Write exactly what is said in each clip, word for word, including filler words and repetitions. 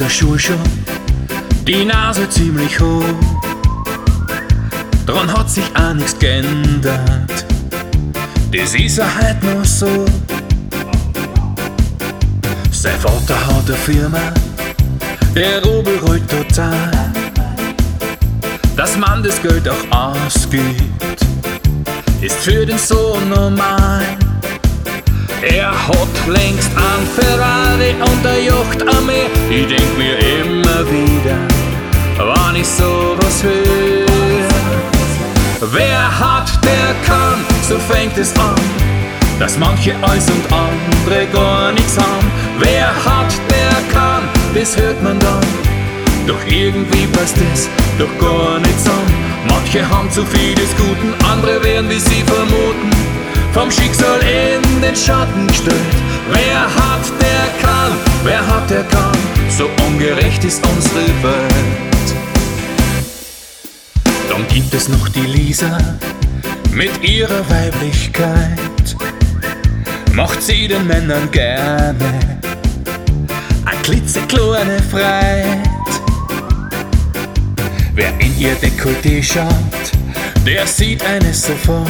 der Schule schon die Nase ziemlich hoch. Dran hat sich auch nichts geändert, das ist er halt noch so. Sein Vater hat eine Firma, der Rubel rollt total, dass man das Geld auch ausgibt, ist für den Sohn normal. Er hat längst einen Ferrari und eine Yachtarmee. Ich denk mir immer wieder, wann ich sowas höre: wer hat, der kann, so fängt es an, dass manche alles und andere gar nichts haben. Wer hat, der kann, das hört man dann, doch irgendwie passt es doch gar nicht zusammen. Manche haben zu viel des Guten, andere werden, wie sie vermuten, vom Schicksal in den Schatten gestellt. Wer hat, der kann, wer hat, der kann, so ungerecht ist unsere Welt. Dann gibt es noch die Lisa mit ihrer Weiblichkeit, macht sie den Männern gerne a klitzekleine Freiheit. Wer in ihr Dekolleté schaut, der sieht eines sofort: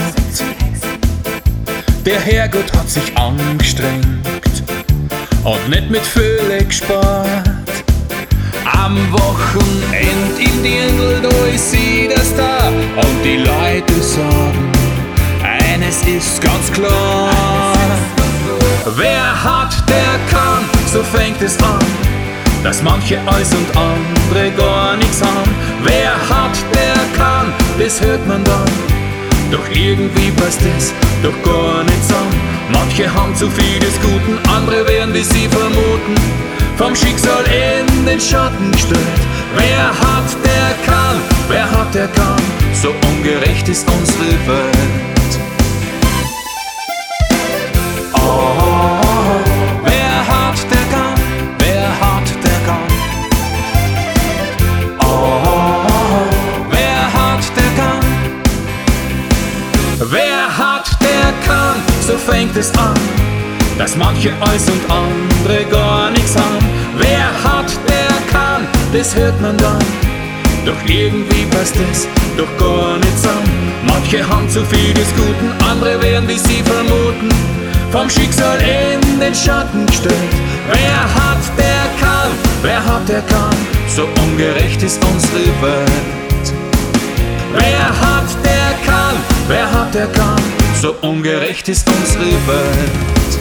der Herrgott hat sich angestrengt und nicht mit Fülle gespart. Am Wochenend im Dirndl, da ist sie der Star, und die Leute sagen, eines ist ganz klar: wer hat, der kann, so fängt es an, dass manche alles und andere gar nichts haben. Wer hat, der kann, das hört man dann, doch irgendwie passt es doch gar nicht zusammen. Manche haben zu viel des Guten, andere werden, wie sie vermuten, vom Schicksal in den Schatten gestellt. Wer hat, der kann, wer hat, der kann, so ungerecht ist unsere Welt. Oh, wer hat, der kann, wer hat, der kann. Oh, wer hat, der kann. Wer hat, der kann, so fängt es an, dass manche alles und andere gar nichts haben. Wer hat, der kann, das hört man dann, doch irgendwie passt es doch gar nicht zusammen. Manche haben zu viel des Guten, andere werden, wie sie vermuten, vom Schicksal in den Schatten gestellt. Wer hat, der kann, wer hat, der kann, so ungerecht ist unsere Welt. Wer hat, der kann, wer hat, der kann, so ungerecht ist unsere Welt.